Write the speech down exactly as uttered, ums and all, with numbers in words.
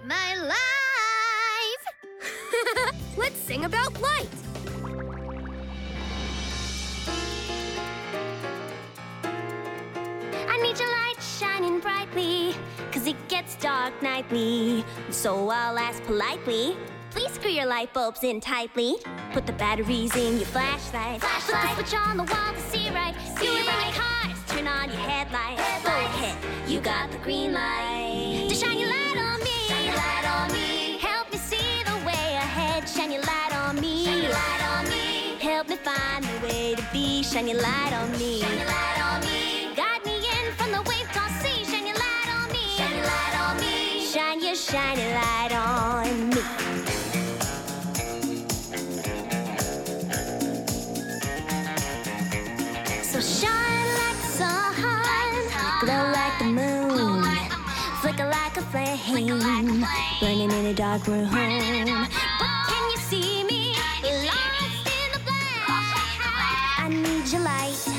my life! Let's sing about light. I need your light shining brightly, 'cause it gets dark nightly. So I'll ask politely, please screw your light bulbs in tightly. Put the batteries in your flashlight. Flashlight. Put the switch on the wall to see right. See you run your cars, turn on your headlights. Go ahead, you got the green light to shine your light on me. Shine your light on me. Help me see the way ahead. Shine your light on me. Shine your light on me. Help me find the way to be. Shine your light on me. Shine your light on me. Guide me in from the wave-tossed sea. Shine your light on me. Shine your light on me. Shine your shiny light on me. So shine like the sun, glow like the moon, flicker like a flame, burning in a dark room. But can you see me lost in the black? I need your light